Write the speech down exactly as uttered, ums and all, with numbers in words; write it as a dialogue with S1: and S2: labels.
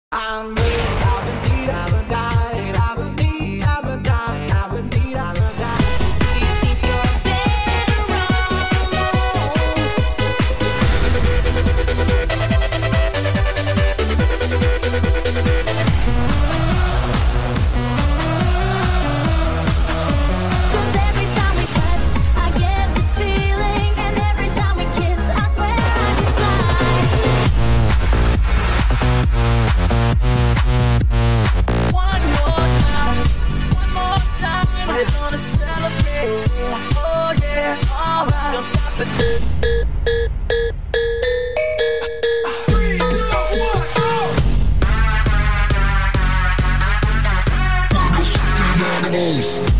S1: I'm ready, I've been deed, I've been died, I've been deed, I've been died, I've been deed, I've been died. If you're better off
S2: Cause every time we touch, I get this feeling, and every time we kiss, I swear I can fly.
S1: one more time, one more time, we're gonna celebrate. Oh yeah, alright, don't stop the three, two, one, go!